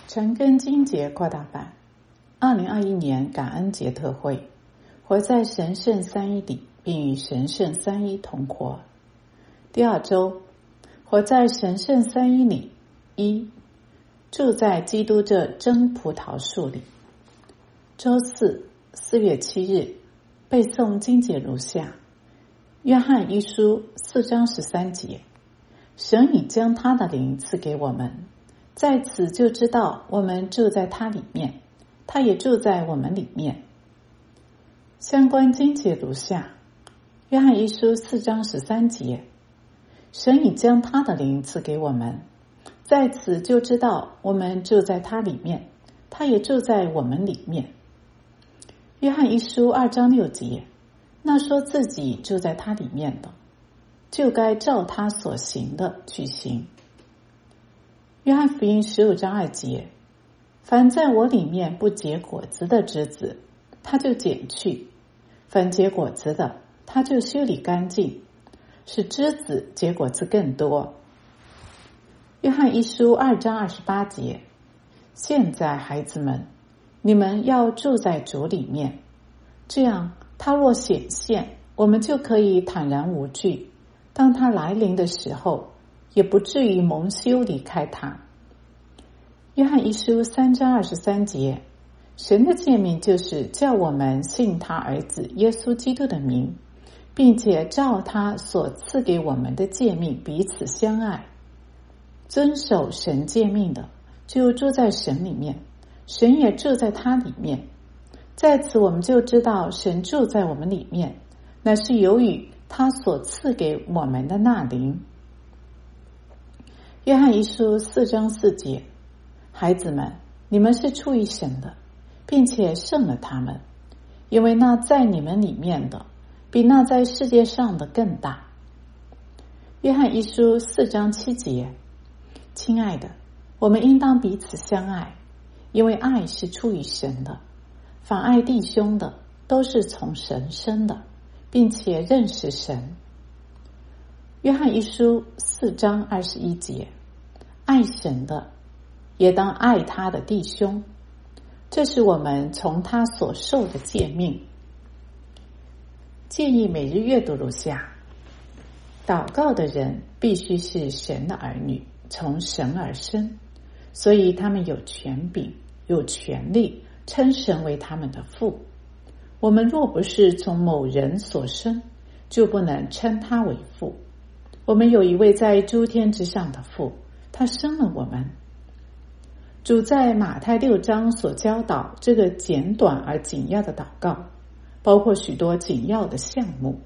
陈根金节扩大版2021年感恩节特会，活在神圣三一里，并与神圣三一同活。第二周，活在神圣三一里。一，住在基督这真葡萄树里。周四，4月7日，背诵经节如下：约翰一书4章13节，神已将他的灵赐给我们，在此就知道我们住在他里面，他也住在我们里面。相关经节如下：约翰一书4章13节，神已将他的灵赐给我们，在此就知道我们住在他里面，他也住在我们里面。约翰一书2章6节，那说自己住在他里面的，就该照他所行的去行。约翰福音15章2节，凡在我里面不结果子的枝子，他就剪去；凡结果子的，他就修理干净，使枝子结果子更多。约翰一书2章28节，现在孩子们，你们要住在主里面，这样他若显现，我们就可以坦然无惧，当他来临的时候，也不至于蒙羞离开他。约翰一书3章23节，神的诫命就是叫我们信他儿子耶稣基督的名，并且照他所赐给我们的诫命彼此相爱。遵守神诫命的，就住在神里面，神也住在他里面。在此我们就知道神住在我们里面，乃是由于他所赐给我们的那灵。约翰一书4章4节，孩子们，你们是出于神的，并且胜了他们，因为那在你们里面的，比那在世界上的更大。约翰一书4章7节，亲爱的，我们应当彼此相爱，因为爱是出于神的。凡爱弟兄的，都是从神生的，并且认识神。约翰一书4章21节，爱神的，也当爱他的弟兄，这是我们从他所受的诫命。建议每日阅读如下：祷告的人必须是神的儿女，从神而生，所以他们有权柄，有权利称神为他们的父。我们若不是从某人所生，就不能称他为父。我们有一位在诸天之上的父，他生了我们。主在马太6章所教导这个简短而紧要的祷告，包括许多紧要的项目。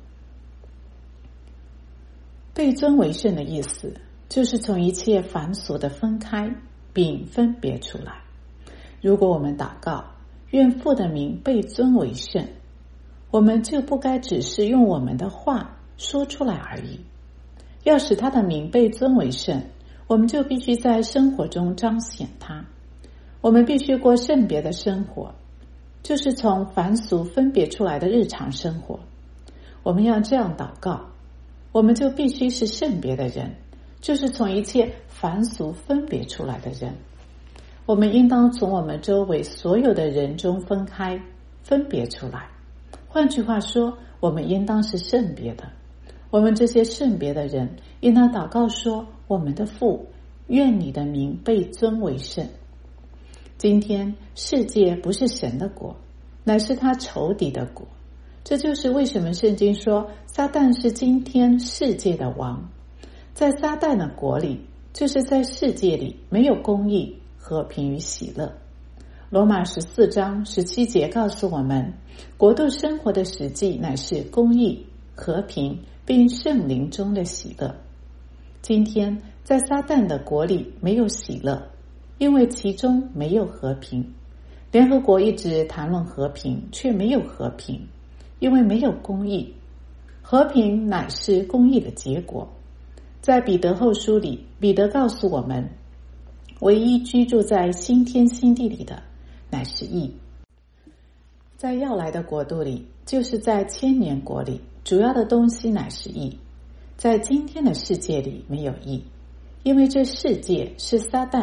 被尊为圣的意思，就是从一切凡俗的分开，并分别出来。如果我们祷告，愿父的名被尊为圣，我们就不该只是用我们的话说出来而已。要使他的名被尊为圣，我们就必须在生活中彰显他。我们必须过圣别的生活，就是从凡俗分别出来的日常生活。我们要这样祷告，我们就必须是圣别的人，就是从一切凡俗分别出来的人。我们应当从我们周围所有的人中分开，分别出来。换句话说，我们应当是圣别的。我们这些圣别的人应当祷告说：我们的父，愿你的名被尊为圣。今天世界不是神的国，乃是他仇敌的国。这就是为什么圣经说撒旦是今天世界的王。在撒旦的国里，就是在世界里没有公义、和平与喜乐。罗马14章17节告诉我们，国度生活的实际乃是公义、和平，并圣灵中的喜乐。今天在撒旦的国里没有喜乐，因为其中没有和平。联合国一直谈论和平，却没有和平，因为没有公义。和平乃是公义的结果。在彼得后书里，彼得告诉我们，唯一居住在新天新地里的，乃是义。在要来的国度里，就是在千年国里，主要的东西乃是义。在今天的世界里没有义，因为这世界是撒旦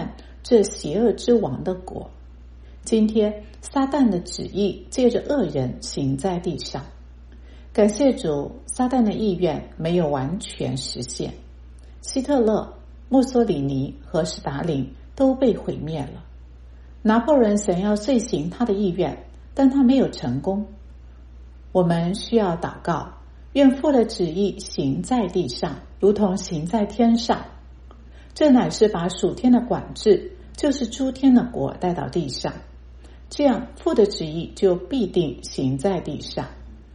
这邪恶之王的国。今天撒旦的旨意借着恶人行在地上，感谢主，撒旦的意愿没有完全实现。希特勒、墨索里尼和斯大林都被毁灭了。拿破仑想要遂行他的意愿，但他没有成功。我们需要祷告，愿父的旨意行在地上，如同行在天上。这乃是把属天的管制，就是诸天的国带到地上，这样父的旨意就必定行在地上。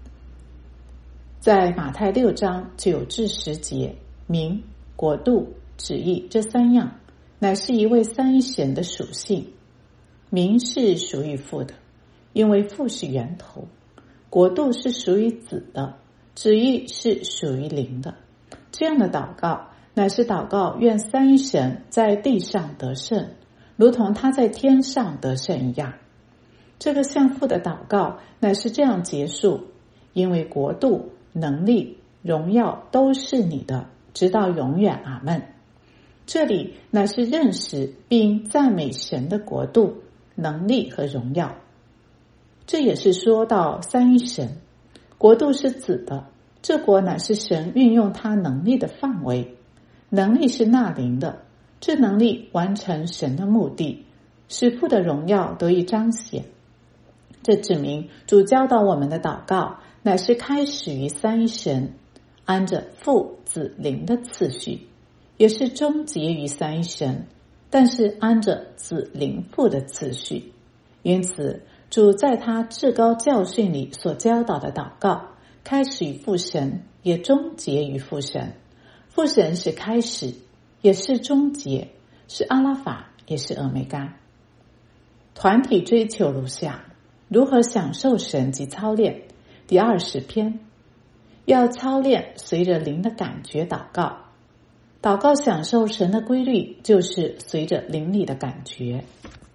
在马太6章9至10节，名、国度、旨意这三样乃是一位三一神的属性。名是属于父的，因为父是源头；国度是属于子的，旨意是属于灵的。这样的祷告乃是祷告愿三一神在地上得胜，如同他在天上得胜一样。这个向父的祷告乃是这样结束：因为国度、能力、荣耀都是你的，直到永远。阿们。这里乃是认识并赞美神的国度、能力和荣耀。这也是说到三一神，国度是子的，这国乃是神运用他能力的范围，能力是纳灵的，这能力完成神的目的，使父的荣耀得以彰显。这指明主教导我们的祷告乃是开始于三一神，按着父、子、灵的次序，也是终结于三一神，但是按着子、灵、父的次序。因此主在他至高教训里所教导的祷告开始于父神，也终结于父神。父神是开始，也是终结，是阿拉法，也是俄梅嘎。团体追求如下：如何享受神及操练。第20篇，要操练随着灵的感觉祷告。祷告享受神的规律，就是随着灵里的感觉。